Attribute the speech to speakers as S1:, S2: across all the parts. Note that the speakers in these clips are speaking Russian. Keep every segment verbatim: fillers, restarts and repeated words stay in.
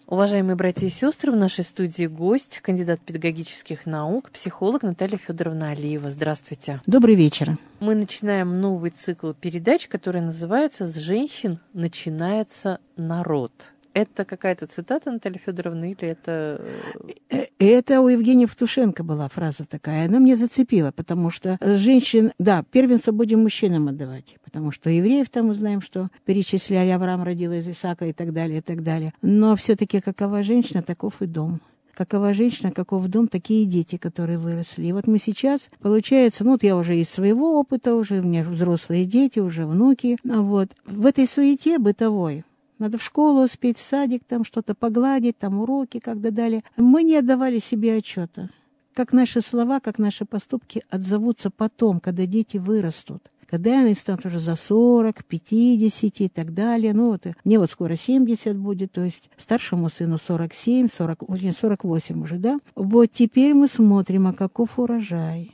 S1: Уважаемые братья и сестры, в нашей студии гость, кандидат педагогических наук, психолог Наталья Федоровна Алиева. Здравствуйте.
S2: Добрый вечер.
S1: Мы начинаем новый цикл передач, который называется «С женщин начинается народ». Это какая-то цитата Натальи Федоровны или это...
S2: Это у Евгения Евтушенко была фраза такая. Она мне зацепила, потому что женщин... Да, первенство будем мужчинам отдавать, потому что евреев там мы знаем, что перечисляли, Авраам родил из Исаака и так далее, и так далее. Но все-таки какова женщина, таков и дом. Какова женщина, каков дом, такие дети, которые выросли. И вот мы сейчас, получается, ну вот я уже из своего опыта, уже у меня взрослые дети, уже внуки. Вот. В этой суете бытовой, надо в школу успеть, в садик, там что-то погладить, там уроки, когда дали. Мы не отдавали себе отчета, как наши слова, как наши поступки отзовутся потом, когда дети вырастут. Когда они станут уже за сорок, пятьдесят и так далее. Ну вот, мне вот скоро семьдесят будет, то есть старшему сыну сорок семь, сорок, сорок восемь уже, да? Вот теперь мы смотрим, а каков урожай.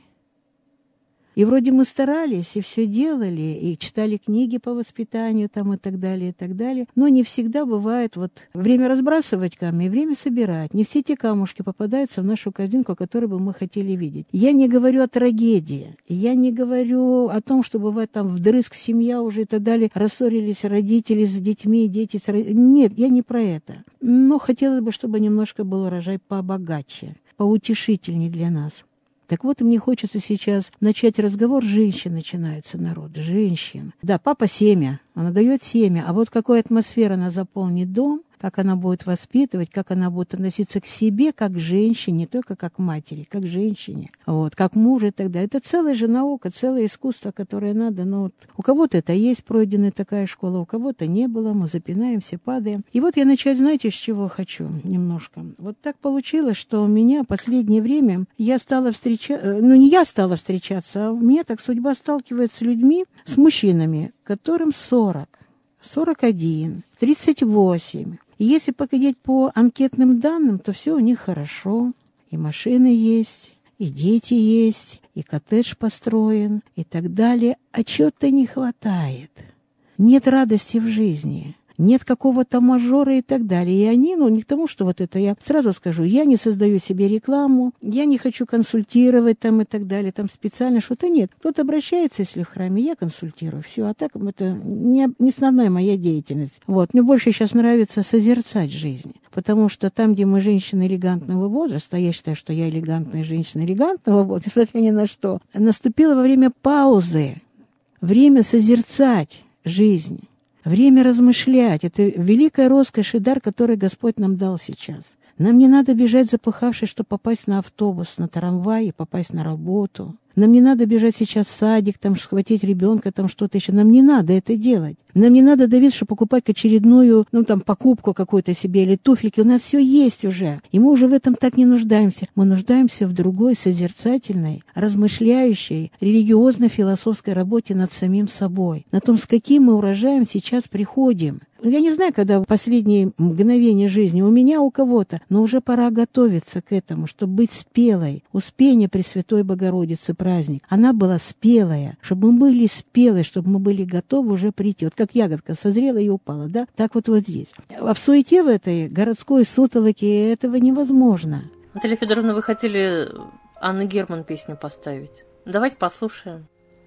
S2: И вроде мы старались, и все делали, и читали книги по воспитанию там и так далее, и так далее. Но не всегда бывает вот время разбрасывать камни, время собирать. Не все те камушки попадаются в нашу корзинку, которую бы мы хотели видеть. Я не говорю о трагедии, я не говорю о том, что бывает там вдрызг семья уже и так далее, рассорились родители с детьми, дети с родителями. Нет, я не про это. Но хотелось бы, чтобы немножко был урожай побогаче, поутешительней для нас. Так вот, мне хочется сейчас начать разговор. Женщин начинается народ, женщин. Да, папа семя, она дает семя, а вот какой атмосферой она заполнит дом, как она будет воспитывать, как она будет относиться к себе, как к женщине, не только как к матери, как к женщине, вот, как мужу и так далее. Это целая же наука, целое искусство, которое надо. Но вот у кого-то это есть пройденная такая школа, у кого-то не было, мы запинаемся, падаем. И вот я начать, знаете, с чего хочу немножко. Вот так получилось, что у меня в последнее время я стала встречаться, ну не я стала встречаться, а у меня так судьба сталкивается с людьми, с мужчинами, которым сорок, сорок один, тридцать восемь. И если поглядеть по анкетным данным, то все у них хорошо. И машины есть, и дети есть, и коттедж построен, и так далее. А чего-то не хватает. Нет радости в жизни. Нет какого-то мажора и так далее. И они, ну, не к тому, что вот это я сразу скажу, я не создаю себе рекламу, я не хочу консультировать там и так далее, там специально что-то нет. Кто-то обращается, если в храме, я консультирую, все, а так это не, не основная моя деятельность. Вот, мне больше сейчас нравится созерцать жизнь, потому что там, где мы женщины элегантного возраста, я считаю, что я элегантная женщина элегантного возраста, несмотря ни на что, наступило во время паузы, время созерцать жизнь. Время размышлять – это великая роскошь и дар, который Господь нам дал сейчас. Нам не надо бежать запыхавшись, чтобы попасть на автобус, на трамвай и попасть на работу. Нам не надо бежать сейчас в садик, там, схватить ребенка, там что-то еще. Нам не надо это делать. Нам не надо давить, чтобы покупать очередную, ну, там, покупку какую-то себе или туфельки. У нас все есть уже. И мы уже в этом так не нуждаемся. Мы нуждаемся в другой созерцательной, размышляющей, религиозно-философской работе над самим собой. На том, с каким мы урожаем сейчас приходим. Я не знаю, когда в последние мгновения жизни у меня, у кого-то, но уже пора готовиться к этому, чтобы быть спелой. Успение Пресвятой Богородицы праздник. Она была спелая, чтобы мы были спелые, чтобы мы были готовы уже прийти. Вот как ягодка созрела и упала, да? Так вот вот здесь. А в суете в этой городской сутолоке этого невозможно.
S1: Наталья Федоровна, вы хотели Анны Герман песню поставить. Давайте послушаем.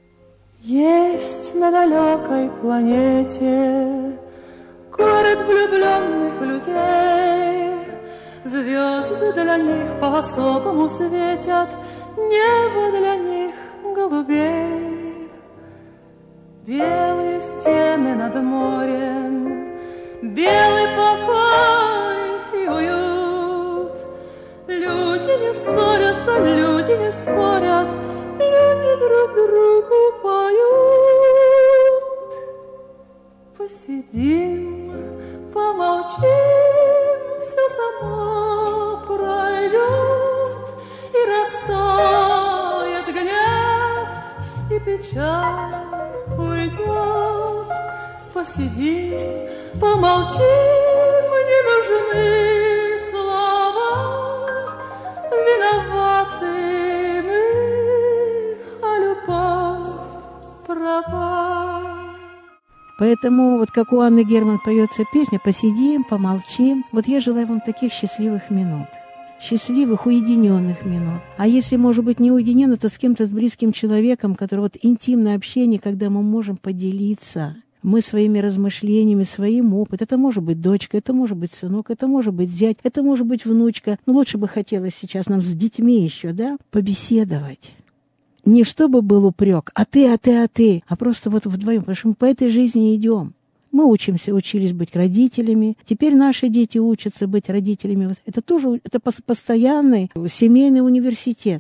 S3: Есть на далекой планете город влюбленных людей, звезды для них по-особому светят, небо для них голубей. Белые стены над морем, белый покой и уют. Люди не ссорятся, люди не спорят, люди друг другу поют. Посидим, помолчим, все само пройдет, и растает гнев, и печаль уйдет. Посидим, помолчим, не нужны слова, виноваты мы, а любовь пропала.
S2: Поэтому, вот как у Анны Герман поется песня «Посидим, помолчим». Вот я желаю вам таких счастливых минут. Счастливых, уединенных минут. А если, может быть, не уединенно, то с кем-то, с близким человеком, который вот интимное общение, когда мы можем поделиться. Мы своими размышлениями, своим опытом. Это может быть дочка, это может быть сынок, это может быть зять, это может быть внучка. Но лучше бы хотелось сейчас нам с детьми еще, да, побеседовать. Не чтобы был упрек, а ты, а ты, а ты, а просто вот вдвоем, потому что мы по этой жизни идем. Мы учимся, учились быть родителями. Теперь наши дети учатся быть родителями. Это тоже это постоянный семейный университет.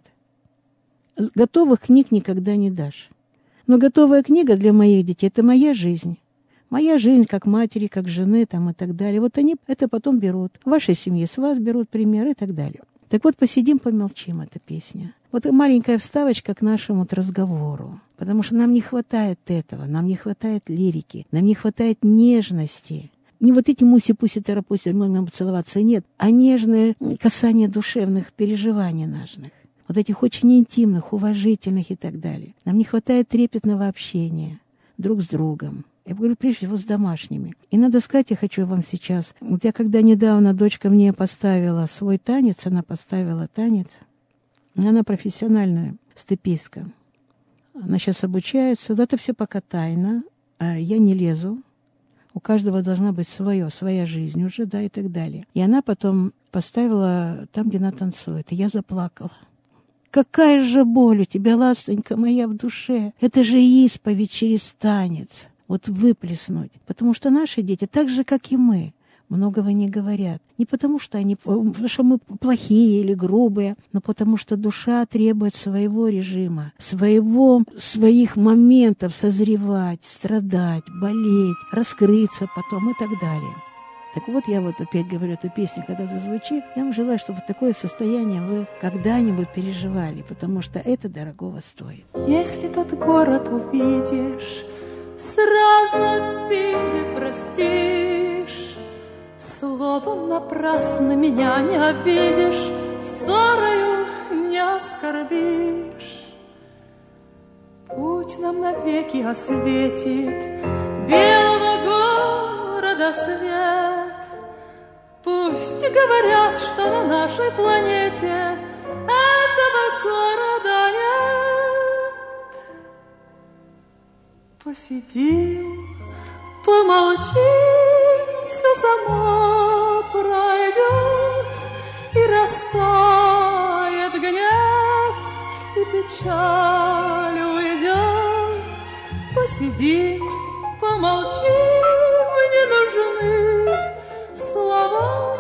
S2: Готовых книг никогда не дашь. Но готовая книга для моих детей – это моя жизнь. Моя жизнь как матери, как жены там, и так далее. Вот они это потом берут. В вашей семье с вас берут пример и так далее. Так вот, «Посидим, помолчим» – эта песня. Вот маленькая вставочка к нашему вот разговору. Потому что нам не хватает этого, нам не хватает лирики, нам не хватает нежности. Не вот эти муси-пуси-тарапуси, мы нам целоваться, нет, а нежное касание душевных переживаний наших. Вот этих очень интимных, уважительных и так далее. Нам не хватает трепетного общения друг с другом. Я говорю, прежде всего, с домашними. И надо сказать, я хочу вам сейчас... Вот я когда недавно дочка мне поставила свой танец, она поставила танец, она профессиональная степистка. Она сейчас обучается. Это все пока тайна. Я не лезу. У каждого должна быть свое, своя жизнь уже, да, и так далее. И она потом поставила там, где она танцует. И я заплакала. Какая же боль у тебя, ластонька моя, в душе. Это же исповедь через танец. Вот выплеснуть. Потому что наши дети, так же, как и мы, многого не говорят. Не потому, что они, потому что мы плохие или грубые, но потому что душа требует своего режима, своего, своих моментов созревать, страдать, болеть, раскрыться потом и так далее. Так вот, я вот опять говорю, эту песню, когда зазвучит, я вам желаю, чтобы такое состояние вы когда-нибудь переживали, потому что это дорогого стоит.
S3: Если тот город увидишь, сразу обиды простишь, словом напрасно меня не обидишь, ссорою не оскорбишь. Путь нам навеки осветит белого города свет. Пусть говорят, что на нашей планете этого города нет. Посидим, помолчим, все само пройдет, и растает гнев, и печаль уйдет. Посидим, помолчим, не нужны слова,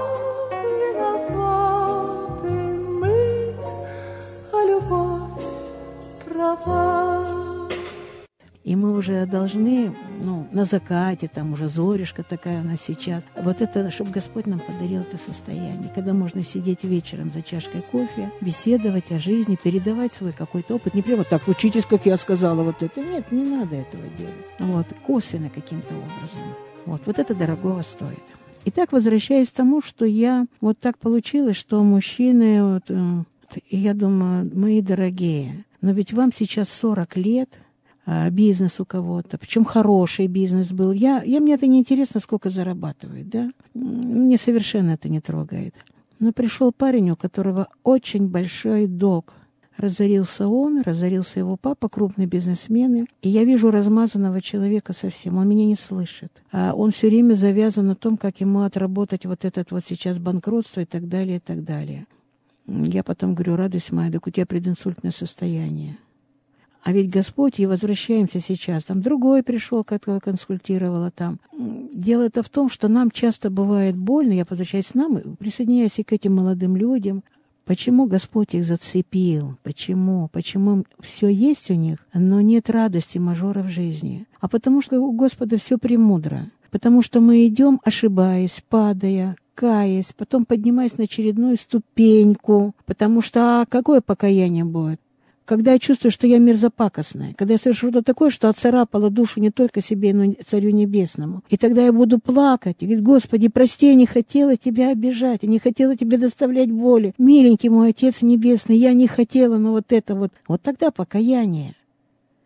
S3: виноваты мы, а любовь права.
S2: И мы уже должны, ну, на закате, там уже зоришка такая у нас сейчас, вот это, чтобы Господь нам подарил это состояние, когда можно сидеть вечером за чашкой кофе, беседовать о жизни, передавать свой какой-то опыт. Не прямо вот так, учитесь, как я сказала, вот это. Нет, не надо этого делать. Вот, косвенно каким-то образом. Вот, вот это дорогого стоит. Итак, возвращаясь к тому, что я, вот так получилось, что мужчины, вот, и я думаю, мои дорогие, но ведь вам сейчас сорок лет, бизнес у кого-то, причем хороший бизнес был. Я, я, мне это не интересно, сколько зарабатывает, да? Мне совершенно это не трогает. Но пришел парень, у которого очень большой долг. Разорился он, разорился его папа, крупные бизнесмены. И я вижу размазанного человека совсем. Он меня не слышит. А он все время завязан на том, как ему отработать вот этот вот сейчас банкротство и так далее, и так далее. Я потом говорю, радость моя, так у тебя прединсультное состояние. А ведь Господь, и возвращаемся сейчас, там другой пришел, которого консультировала там. Дело-то в том, что нам часто бывает больно, я возвращаюсь к нам, присоединяюсь и к этим молодым людям. Почему Господь их зацепил? Почему? Почему все есть у них, но нет радости, мажора в жизни? А потому что у Господа все премудро. Потому что мы идем, ошибаясь, падая, каясь, потом поднимаясь на очередную ступеньку. Потому что а какое покаяние будет? Когда я чувствую, что я мерзопакостная, когда я совершу что-то такое, что отцарапало душу не только себе, но и Царю Небесному. И тогда я буду плакать и говорить, Господи, прости, я не хотела Тебя обижать, я не хотела Тебе доставлять боли. Миленький мой Отец Небесный, я не хотела, но вот это вот. Вот тогда покаяние.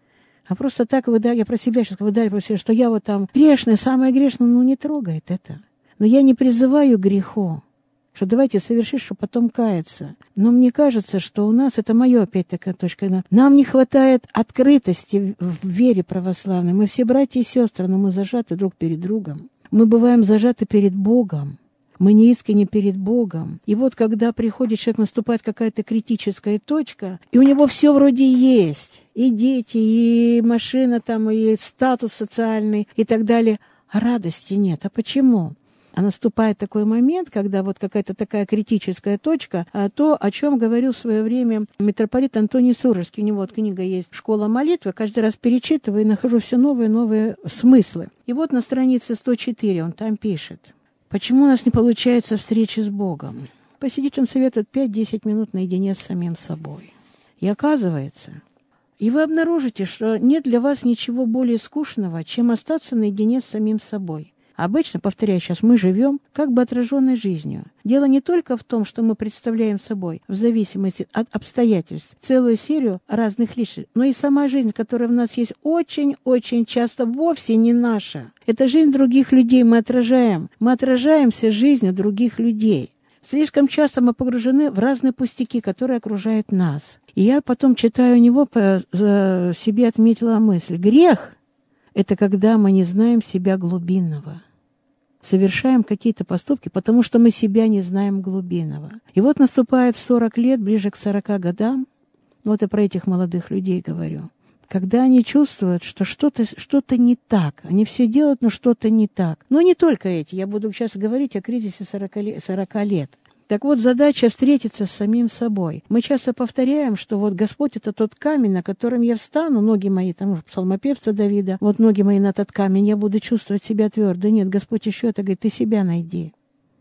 S2: А просто так выдаю, я про себя сейчас выдаю, про себя, что я вот там грешная, самая грешная, ну не трогает это. Но я не призываю к греху, что давайте совершить, чтобы потом каяться. Но мне кажется, что у нас, это мое опять такая точка, нам не хватает открытости в вере православной. Мы все братья и сестры, но мы зажаты друг перед другом. Мы бываем зажаты перед Богом. Мы не искренне перед Богом. И вот когда приходит человек, наступает какая-то критическая точка, и у него все вроде есть. И дети, и машина там, и статус социальный, и так далее. А радости нет. А почему? А наступает такой момент, когда вот какая-то такая критическая точка, а то, о чем говорил в свое время митрополит Антоний Суровский. У него вот книга есть «Школа молитвы». Каждый раз перечитываю и нахожу все новые и новые смыслы. И вот на странице сто четыре он там пишет. Почему у нас не получается встречи с Богом? Посидеть он советует пять-десять минут наедине с самим собой. И оказывается, и вы обнаружите, что нет для вас ничего более скучного, чем остаться наедине с самим собой. Обычно, повторяю сейчас, мы живем как бы отраженной жизнью. Дело не только в том, что мы представляем собой, в зависимости от обстоятельств, целую серию разных личностей, но и сама жизнь, которая в нас есть, очень-очень часто вовсе не наша. Это жизнь других людей мы отражаем. Мы отражаемся жизнью других людей. Слишком часто мы погружены в разные пустяки, которые окружают нас. И я потом, читая у него, по, за себе отметила мысль. Грех – это когда мы не знаем себя глубинного. Совершаем какие-то поступки, потому что мы себя не знаем глубинного. И вот наступает в сорок лет, ближе к сорока годам, вот и про этих молодых людей говорю, когда они чувствуют, что что-то, что-то не так. Они все делают, но что-то не так. Но не только эти. Я буду сейчас говорить о кризисе сорока лет. Так вот, задача встретиться с самим собой. Мы часто повторяем, что вот Господь — это тот камень, на котором я встану, ноги мои, там, псалмопевца Давида, вот ноги мои на тот камень, я буду чувствовать себя твердо. Нет, Господь еще это говорит, ты себя найди.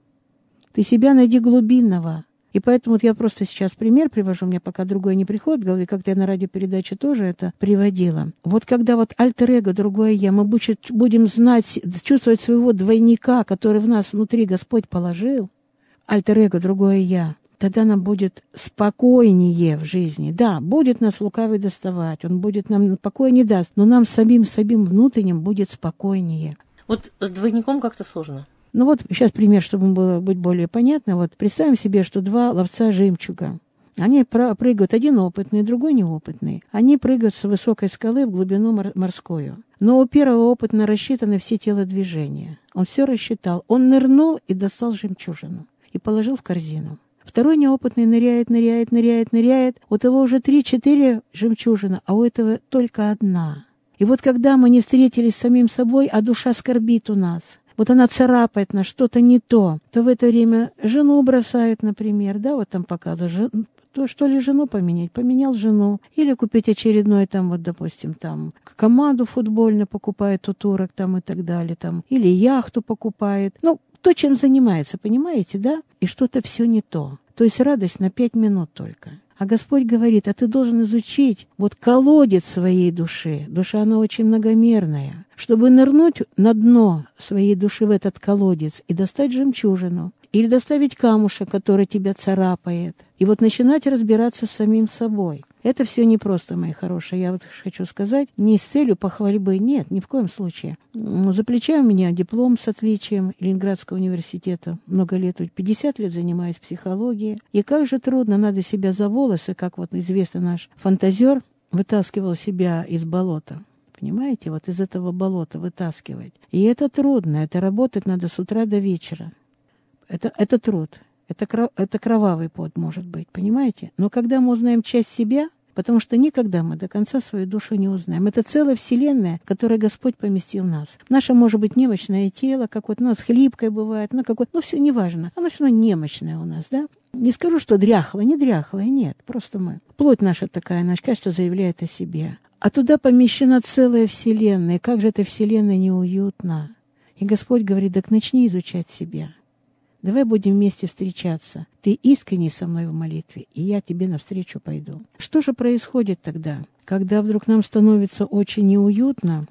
S2: Ты себя найди глубинного. И поэтому вот я просто сейчас пример привожу, мне пока другое не приходит в голове, как-то я на радиопередаче тоже это приводила. Вот когда вот альтер-эго, другое я, мы будем знать, чувствовать своего двойника, который в нас внутри Господь положил, альтер-эго, другое я, тогда нам будет спокойнее в жизни. Да, будет нас лукавый доставать, он будет нам покоя не даст, но нам самим, самим внутренним будет спокойнее.
S1: Вот с двойником как-то сложно.
S2: Ну вот сейчас пример, чтобы было быть более понятно. Вот представим себе, что два ловца жемчуга. Они прыгают, один опытный, другой неопытный. Они прыгают с высокой скалы в глубину мор- морскую. Но у первого опытно рассчитаны все телодвижения. Он все рассчитал. Он нырнул и достал жемчужину. И положил в корзину. Второй неопытный ныряет, ныряет, ныряет, ныряет. У того уже три-четыре жемчужины, а у этого только одна. И вот когда мы не встретились с самим собой, а душа скорбит у нас, вот она царапает нас, что-то не то, то в это время жену бросает, например, да, вот там показывают, то что ли жену поменять? Поменял жену. Или купить очередной там, вот, допустим, там, команду футбольную покупает у турок там и так далее, там, или яхту покупает. Ну, то, чем занимается, понимаете, да? И что-то все не то. То есть радость на пять минут только. А Господь говорит, а ты должен изучить вот колодец своей души. Душа, она очень многомерная. Чтобы нырнуть на дно своей души в этот колодец и достать жемчужину, или доставить камушек, который тебя царапает, и вот начинать разбираться с самим собой. Это все непросто, мои хорошие. Я вот хочу сказать, не с целью похвальбы, нет, ни в коем случае. За плечами у меня диплом с отличием Ленинградского университета. Много лет, пятьдесят лет занимаюсь психологией. И как же трудно, надо себя за волосы, как вот известный наш фантазер вытаскивал себя из болота. Понимаете, вот из этого болота вытаскивать. И это трудно, это работать надо с утра до вечера. Это, это труд. Это, кров, это кровавый пот, может быть, понимаете? Но когда мы узнаем часть себя, потому что никогда мы до конца свою душу не узнаем. Это целая вселенная, в которой Господь поместил нас. Наше, может быть, немощное тело, какое-то у нас хлипкое бывает, ну, какое-то, ну, все неважно. Оно все равно немощное у нас, да? Не скажу, что дряхлое, не дряхлое, нет. Просто мы. Плоть наша такая, наш качество заявляет о себе. А туда помещена целая вселенная. Как же эта вселенная неуютна. И Господь говорит, так начни изучать себя. Давай будем вместе встречаться. Ты искренне со мной в молитве, и я тебе навстречу пойду. Что же происходит тогда, когда вдруг нам становится очень неуютно?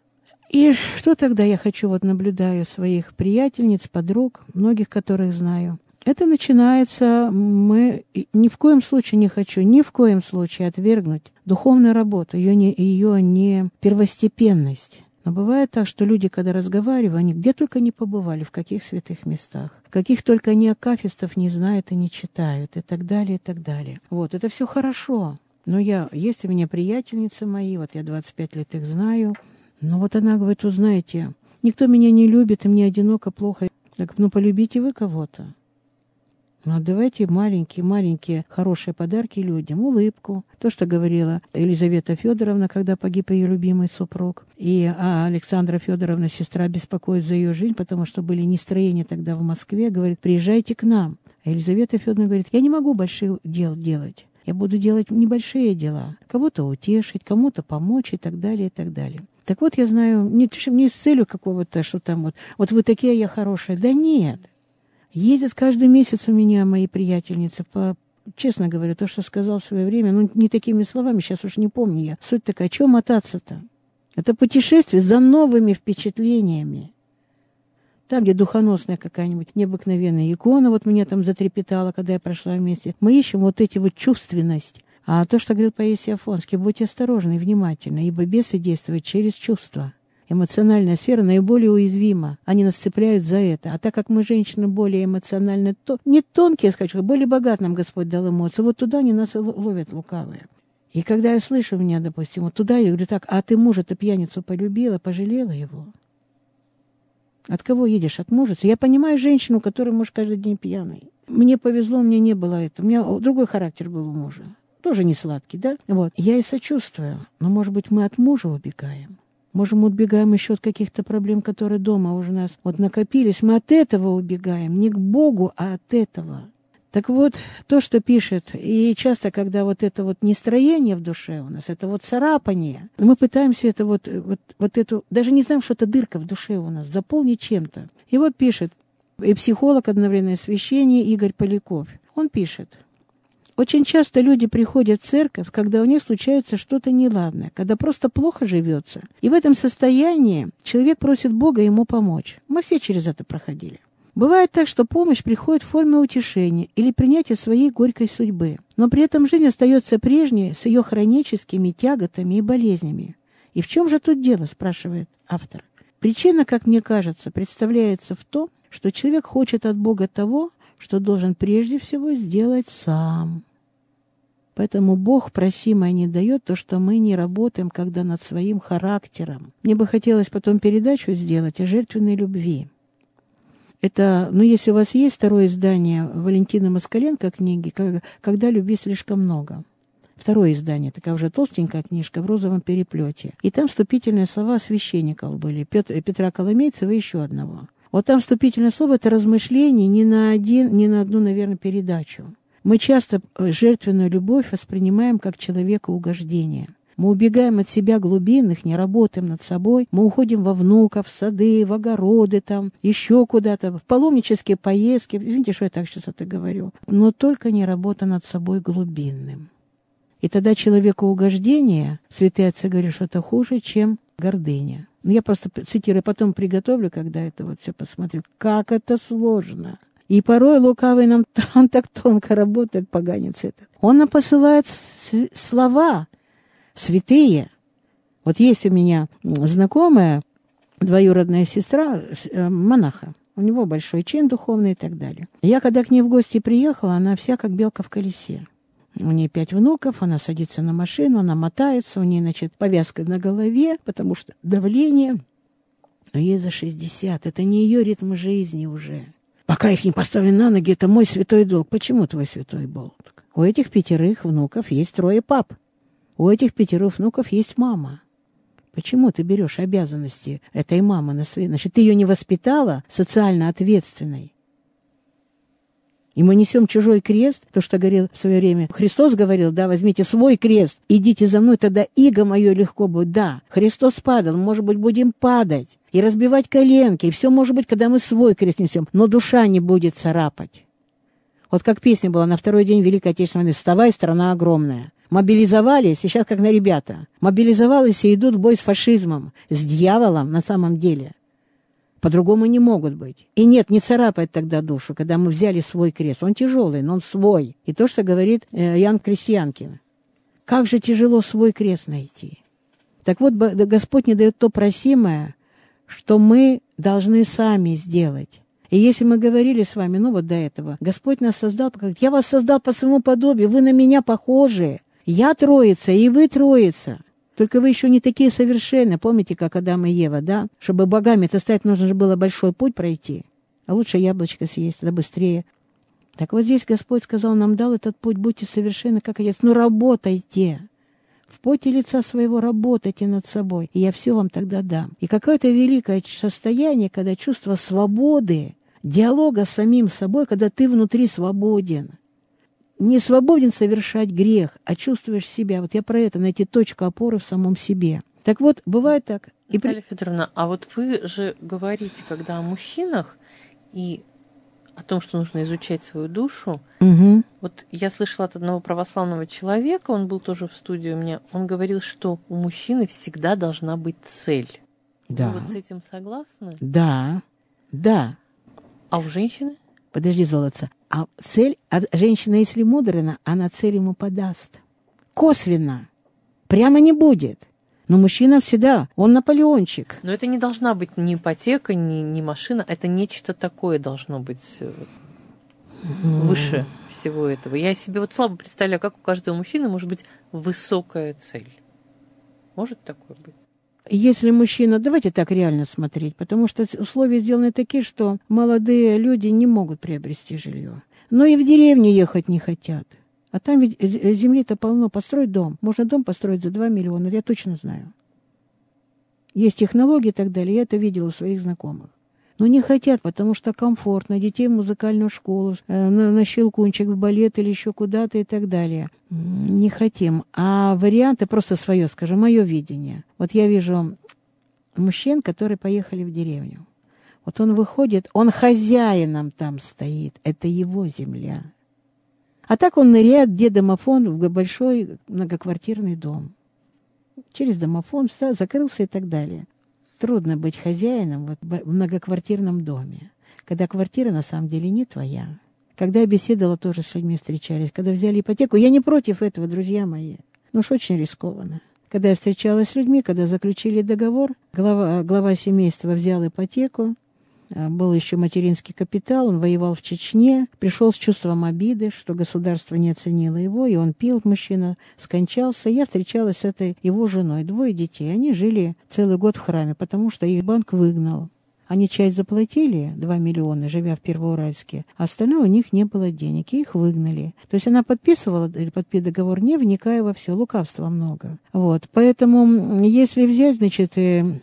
S2: И что тогда я хочу, вот наблюдаю своих приятельниц, подруг, многих которых знаю. Это начинается, мы ни в коем случае не хочу, ни в коем случае отвергнуть духовную работу, ее не, ее не первостепенность. Но бывает так, что люди, когда разговаривают, они где только не побывали, в каких святых местах, каких только они акафистов не знают и не читают, и так далее, и так далее. Вот, это все хорошо. Но я, есть у меня приятельницы мои, вот я двадцать пять лет их знаю, но вот она говорит, вы знаете, никто меня не любит, и мне одиноко, плохо. Так, ну, полюбите вы кого-то. Ну, давайте маленькие-маленькие хорошие подарки людям, улыбку. То, что говорила Елизавета Федоровна, когда погиб ее любимый супруг. И а Александра Федоровна, сестра, беспокоит за ее жизнь, потому что были нестроения тогда в Москве. Говорит, приезжайте к нам. А Елизавета Федоровна говорит, я не могу больших дел делать. Я буду делать небольшие дела. Кого-то утешить, кому-то помочь и так далее, и так далее. Так вот, я знаю, не, не с целью какого-то, что там вот, вот вы такие, я хорошая. Да нет. Ездят каждый месяц у меня мои приятельницы. По, честно говоря, то, что сказал в свое время, ну, не такими словами, сейчас уж не помню я. Суть такая, чего мотаться-то? Это путешествие за новыми впечатлениями. Там, где духоносная какая-нибудь необыкновенная икона, вот меня там затрепетала, когда я прошла вместе. Мы ищем вот эти вот чувственность. А то, что говорил Паисий Афонский, будьте осторожны и внимательны, ибо бесы действуют через чувства. Эмоциональная сфера наиболее уязвима. Они нас цепляют за это. А так как мы, женщины, более эмоционально, то не тонкие, скажу, более богат нам Господь дал эмоции, вот туда они нас ловят лукавые. И когда я слышу меня, допустим, вот туда, я говорю, так, а ты мужа-то пьяницу полюбила, пожалела его? От кого едешь? От мужа? Я понимаю женщину, которая, может, каждый день пьяной. Мне повезло, мне не было этого. У меня другой характер был у мужа. Тоже не сладкий, да? Вот. Я и сочувствую. Но, может быть, мы от мужа убегаем. Может, мы убегаем еще от каких-то проблем, которые дома уже у нас вот накопились. Мы от этого убегаем. Не к Богу, а от этого. Так вот, то, что пишет, и часто, когда вот это вот нестроение в душе у нас, это вот царапание, мы пытаемся это вот, вот, вот эту, даже не знаем, что это дырка в душе у нас, заполнить чем-то. И вот пишет, и психолог, одновременно и священник Игорь Поляков. Он пишет, очень часто люди приходят в церковь, когда у них случается что-то неладное, когда просто плохо живется. И в этом состоянии человек просит Бога ему помочь. Мы все через это проходили. Бывает так, что помощь приходит в форме утешения или принятия своей горькой судьбы. Но при этом жизнь остается прежней с ее хроническими тяготами и болезнями. И в чем же тут дело, спрашивает автор. Причина, как мне кажется, представляется в том, что человек хочет от Бога того, что должен прежде всего сделать сам. Поэтому Бог просимое не дает то, что мы не работаем, когда над своим характером. Мне бы хотелось потом передачу сделать о жертвенной любви. Это, ну, если у вас есть второе издание Валентины Москаленко книги «Когда любви слишком много». Второе издание, такая уже толстенькая книжка в розовом переплете. И там вступительные слова священников были, Петр, Петра Коломейцева и еще одного. Вот там вступительное слово — это размышление не на один, не на одну, наверное, передачу. Мы часто жертвенную любовь воспринимаем как человекоугождение. Мы убегаем от себя глубинных, не работаем над собой. Мы уходим во внуков, в сады, в огороды, там, еще куда-то, в паломнические поездки. Извините, что я так сейчас это говорю. Но только не работа над собой глубинным. И тогда человекоугождение, святые отцы говорят, что это хуже, чем гордыня. Я просто цитирую, потом приготовлю, когда это вот все посмотрю. Как это сложно. И порой лукавый нам он так тонко работает, поганец этот. Он нам посылает слова святые. Вот есть у меня знакомая, двоюродная сестра монаха. У него большой чин духовный и так далее. Я когда к ней в гости приехала, она вся как белка в колесе. У нее пять внуков, она садится на машину, она мотается, у нее, значит, повязка на голове, потому что давление. Но ей за шестьдесят. Это не ее ритм жизни уже. Пока их не поставили на ноги, это мой святой долг. Почему твой святой долг? У этих пятерых внуков есть трое пап. У этих пятерых внуков есть мама. Почему ты берешь обязанности этой мамы на свои? Значит, ты ее не воспитала социально ответственной. И мы несем чужой крест, то, что говорил в свое время. Христос говорил, да, возьмите свой крест, идите за мной, тогда иго мое легко будет. Да, Христос падал, может быть, будем падать и разбивать коленки, и все может быть, когда мы свой крест несем, но душа не будет царапать. Вот как песня была на второй день Великой Отечественной войны «Вставай, страна огромная». Мобилизовались, и сейчас как на ребята. Мобилизовались и идут в бой с фашизмом, с дьяволом на самом деле. По-другому не могут быть. И нет, не царапает тогда душу, когда мы взяли свой крест. Он тяжелый, но он свой. И то, что говорит э, Ян Крестьянкин. Как же тяжело свой крест найти. Так вот, Господь не дает то просимое, что мы должны сами сделать. И если мы говорили с вами, ну вот до этого, Господь нас создал, я вас создал по своему подобию, вы на меня похожи. Я троица, и вы троица. Только вы еще не такие совершенные. Помните, как Адам и Ева, да? Чтобы богами-то стать, нужно же было большой путь пройти. А лучше яблочко съесть, тогда быстрее. Так вот здесь Господь сказал, нам дал этот путь, будьте совершенны, как Отец. Ну работайте. В поте лица своего работайте над собой, и я все вам тогда дам. И какое-то великое состояние, когда чувство свободы, диалога с самим собой, когда ты внутри свободен. Не свободен совершать грех, а чувствуешь себя. Вот я про это, найти точку опоры в самом себе. Так вот, бывает так.
S1: И Наталья при... Федоровна, а вот вы же говорите, когда о мужчинах и о том, что нужно изучать свою душу.
S2: Угу.
S1: Вот я слышала от одного православного человека, он был тоже в студии у меня, он говорил, что у мужчины всегда должна быть цель.
S2: Да.
S1: Вы вот с этим согласны?
S2: Да, да.
S1: А у женщины?
S2: Подожди, золотце. А цель, а женщина, если мудрена, она цель ему подаст. Косвенно. Прямо не будет. Но мужчина всегда, он Наполеончик.
S1: Но это не должна быть ни ипотека, ни, ни машина. Это нечто такое должно быть выше всего этого. Я себе вот слабо представляю, как у каждого мужчины может быть высокая цель. Может такое быть?
S2: Если мужчина... Давайте так реально смотреть, потому что условия сделаны такие, что молодые люди не могут приобрести жилье. Но и в деревню ехать не хотят. А там ведь земли-то полно. Построить дом. Можно дом построить за два миллиона, я точно знаю. Есть технологии и так далее. Я это видела у своих знакомых. Но не хотят, потому что комфортно. Детей в музыкальную школу, на, на щелкунчик, в балет или еще куда-то и так далее. Не хотим. А варианты, просто свое, скажем, мое видение. Вот я вижу мужчин, которые поехали в деревню. Вот он выходит, он хозяином там стоит. Это его земля. А так он ныряет, где домофон, в большой многоквартирный дом. Через домофон встал, закрылся и так далее. Трудно быть хозяином вот, в многоквартирном доме, когда квартира на самом деле не твоя. Когда я беседовала, тоже с людьми встречались, когда взяли ипотеку, я не против этого, друзья мои, но уж очень рискованно. Когда я встречалась с людьми, когда заключили договор, глава, глава семейства взял ипотеку, был еще материнский капитал, он воевал в Чечне, пришел с чувством обиды, что государство не оценило его, и он пил, мужчина скончался. Я встречалась с этой его женой, двое детей. Они жили целый год в храме, потому что их банк выгнал. Они часть заплатили, два миллиона, живя в Первоуральске, а остальное у них не было денег, и их выгнали. То есть она подписывала или подписывала договор, не вникая во все, лукавства много. Вот, поэтому, если взять, значит...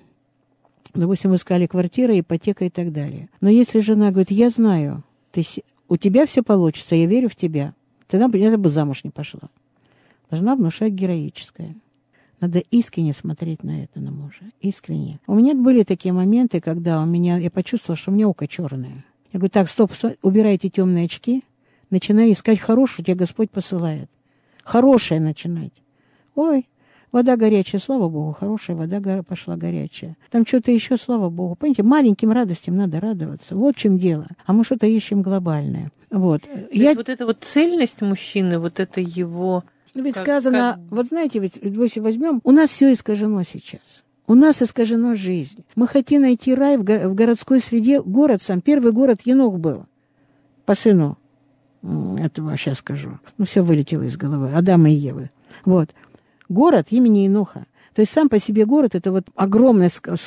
S2: Допустим, искали квартиру, ипотека и так далее. Но если жена говорит, я знаю, ты, у тебя все получится, я верю в тебя, тогда я бы замуж не пошла. Должна внушать героическое. Надо искренне смотреть на это, на мужа. Искренне. У меня были такие моменты, когда у меня, я почувствовала, что у меня око черное. Я говорю, так, стоп, стоп, убирайте темные очки, начинай искать хорошее, тебя Господь посылает. Хорошее начинать. Ой, вода горячая, слава Богу, хорошая вода пошла горячая. Там что-то еще, слава Богу. Понимаете, маленьким радостям надо радоваться. Вот в чем дело. А мы что-то ищем глобальное. Вот.
S1: То
S2: Я...
S1: есть вот эта вот цельность мужчины, вот это его...
S2: Ну, ведь
S1: как,
S2: сказано,
S1: как...
S2: вот знаете, ведь если возьмем, у нас все искажено сейчас. У нас искажена жизнь. Мы хотим найти рай в, го- в городской среде. Город сам, первый город Енох был. По сыну этого, сейчас скажу. Ну, все вылетело из головы. Адама и Евы. Вот. Город имени Еноха. То есть сам по себе город — это вот огромное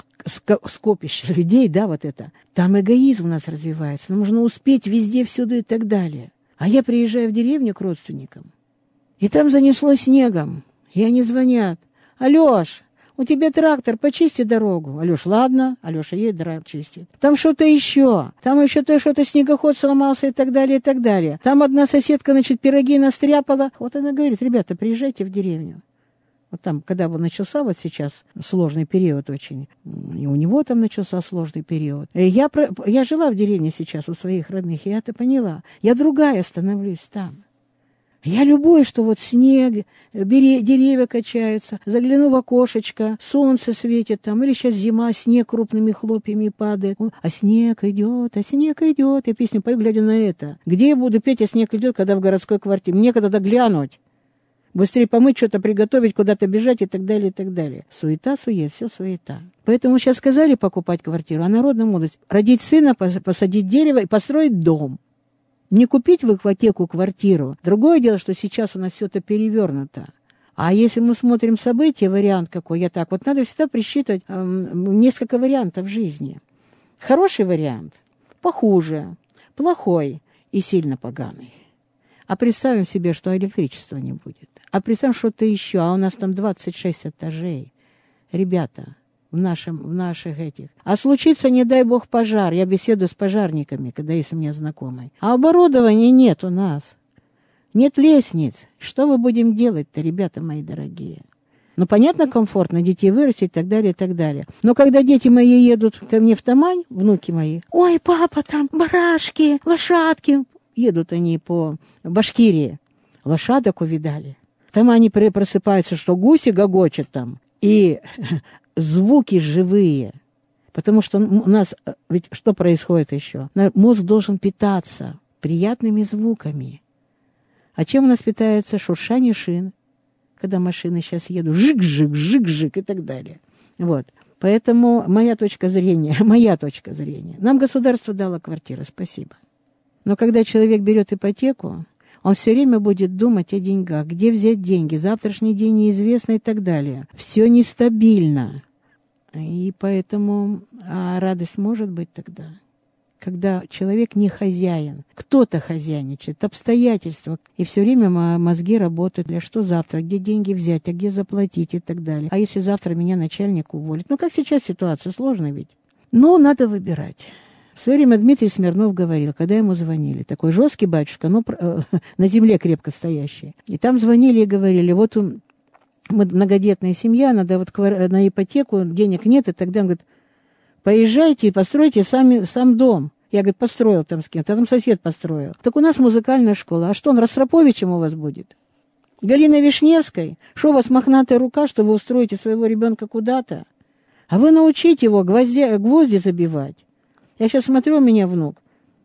S2: скопище людей, да, вот это. Там эгоизм у нас развивается. Нам нужно успеть везде, всюду и так далее. А я приезжаю в деревню к родственникам, и там занесло снегом. И они звонят. Алёш, у тебя трактор, почисти дорогу. Алёш, ладно. Алёша едет, трактор чистит. Там что-то еще. Там еще то, что-то снегоход сломался и так далее, и так далее. Там одна соседка, значит, пироги настряпала. Вот она говорит, ребята, приезжайте в деревню. Вот там, когда вот начался вот сейчас сложный период очень, и у него там начался сложный период. Я, я жила в деревне сейчас у своих родных, и я это поняла. Я другая становлюсь там. Я любуюсь, что вот снег, бери, деревья качаются, загляну в окошечко, солнце светит там, или сейчас зима, снег крупными хлопьями падает. А снег идет, а снег идет. Я песню пою, глядя на это. Где я буду петь, а снег идет, когда в городской квартире? Мне когда-то глянуть. Быстрее помыть, что-то приготовить, куда-то бежать и так далее, и так далее. Суета, сует, все суета. Поэтому сейчас сказали покупать квартиру, а народная мудрость. Родить сына, посадить дерево и построить дом. Не купить в ипотеку квартиру. Другое дело, что сейчас у нас все это перевернуто. А если мы смотрим события, вариант какой, я так, вот надо всегда присчитывать э, несколько вариантов жизни. Хороший вариант, похуже, плохой и сильно поганый. А представим себе, что электричества не будет. А представим что-то еще, а у нас там двадцать шесть этажей. Ребята, в, нашем, в наших этих. А случится, не дай бог, пожар. Я беседую с пожарниками, когда есть у меня знакомые. А оборудования нет у нас. Нет лестниц. Что мы будем делать-то, ребята мои дорогие? Ну, понятно, комфортно детей вырастить и так далее, и так далее. Но когда дети мои едут ко мне в Тамань, внуки мои, ой, папа, там барашки, лошадки. Едут они по Башкирии. Лошадок увидали. Там они просыпаются, что гуси гогочат там. И звуки живые. Потому что у нас, ведь что происходит еще? Мозг должен питаться приятными звуками. А чем у нас питается? Шуршание шин. Когда машины сейчас едут, жик-жик, жик-жик и так далее. Вот. Поэтому моя точка зрения, моя точка зрения. Нам государство дало квартиру, спасибо. Но когда человек берет ипотеку, он все время будет думать о деньгах. Где взять деньги? Завтрашний день неизвестно и так далее. Все нестабильно. И поэтому а радость может быть тогда, когда человек не хозяин. Кто-то хозяйничает, обстоятельства. И все время мозги работают. Для что завтра? Где деньги взять? А где заплатить? И так далее. А если завтра меня начальник уволит? Ну, как сейчас ситуация? Сложно ведь. Но надо выбирать. В свое время Дмитрий Смирнов говорил, когда ему звонили, такой жесткий батюшка, но э, на земле крепко стоящий. И там звонили и говорили, вот он, мы многодетная семья, надо вот на ипотеку, денег нет, и тогда он говорит, поезжайте и постройте сами, сам дом. Я, говорит, построил там с кем-то, а там сосед построил. Так у нас музыкальная школа. А что, он Ростроповичем у вас будет? Галина Вишневской? Что у вас мохнатая рука, что вы устроите своего ребенка куда-то? А вы научите его гвозди, гвозди забивать. Я сейчас смотрю, у меня внук.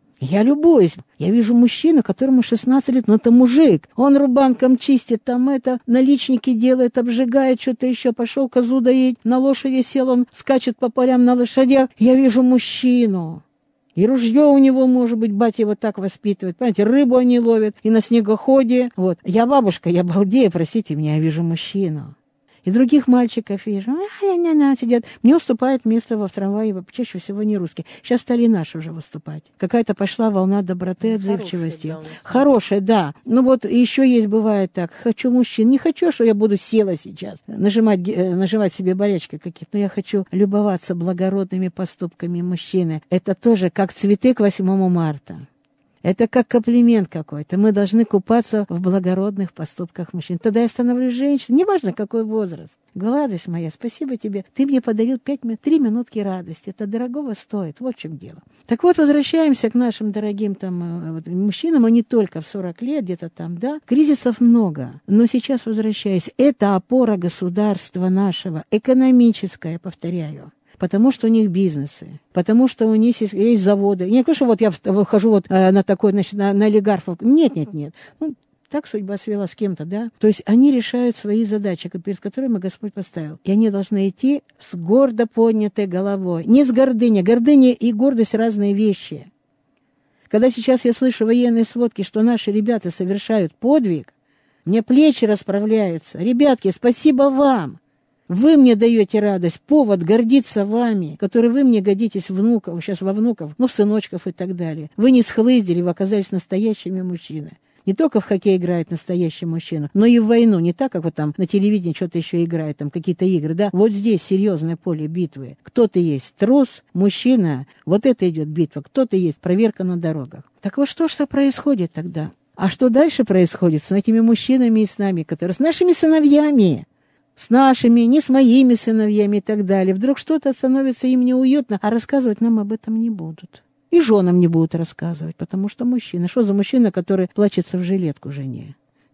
S2: Я любуюсь. Я вижу мужчину, которому шестнадцать лет, но это мужик. Он рубанком чистит, там это, наличники делает, обжигает, что-то еще. Пошел козу доить, на лошади сел, он скачет по полям на лошадях. Я вижу мужчину. И ружье у него, может быть, батя его так воспитывает. Понимаете, рыбу они ловят и на снегоходе. Вот. Я бабушка, я балдею, простите меня, я вижу мужчину. И других мальчиков вижу, а-ня-ня-ня, сидят. Мне уступает место в трамвае, чаще всего не русские. Сейчас стали наши уже выступать. Какая-то пошла волна доброты, отзывчивости. Хорошая, да. Хорошая, да. Ну вот еще есть, бывает так, хочу мужчин. Не хочу, что я буду села сейчас, нажимать, нажимать себе болячки какие-то. Но я хочу любоваться благородными поступками мужчины. Это тоже как цветы к восьмому марта. Это как комплимент какой-то. Мы должны купаться в благородных поступках мужчин. Тогда я становлюсь женщиной, неважно, какой возраст. Гладость моя, спасибо тебе. Ты мне подарил пять, три минутки радости. Это дорогого стоит. Вот в чем дело. Так вот, возвращаемся к нашим дорогим там вот, мужчинам, а не только в сорок лет, где-то там, да. Кризисов много. Но сейчас, возвращаясь, это опора государства нашего, экономическая, повторяю. Потому что у них бизнесы, потому что у них есть, есть заводы. Не говорю, что вот я выхожу вот э, на такой, значит, на, на олигархов. Нет, нет, нет. Ну, так судьба свела с кем-то, да. То есть они решают свои задачи, перед которыми Господь поставил. И они должны идти с гордо поднятой головой. Не с гордыней. Гордыня и гордость — разные вещи. Когда сейчас я слышу военные сводки, что наши ребята совершают подвиг, мне плечи расправляются. Ребятки, спасибо вам. Вы мне даете радость, повод гордиться вами, который вы мне годитесь внуков, сейчас во внуков, ну, в сыночков и так далее. Вы не схлыздили, вы оказались настоящими мужчинами. Не только в хоккей играет настоящий мужчина, но и в войну. Не так, как вот там на телевидении что-то еще играет, там какие-то игры, да. Вот здесь серьезное поле битвы. Кто-то есть трус, мужчина, вот это идет битва. Кто-то есть проверка на дорогах. Так вот что что происходит тогда? А что дальше происходит с этими мужчинами и с нами, которые с нашими сыновьями? С нашими, не с моими сыновьями и так далее. Вдруг что-то становится им неуютно, а рассказывать нам об этом не будут. И женам не будут рассказывать, потому что мужчина. Что за мужчина, который плачется в жилетку жене?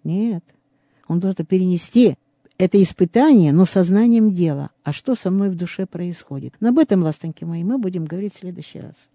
S2: Нет. Он должен перенести это испытание, но сознанием дела. А что со мной в душе происходит? Но об этом, ластоньки мои, мы будем говорить в следующий раз.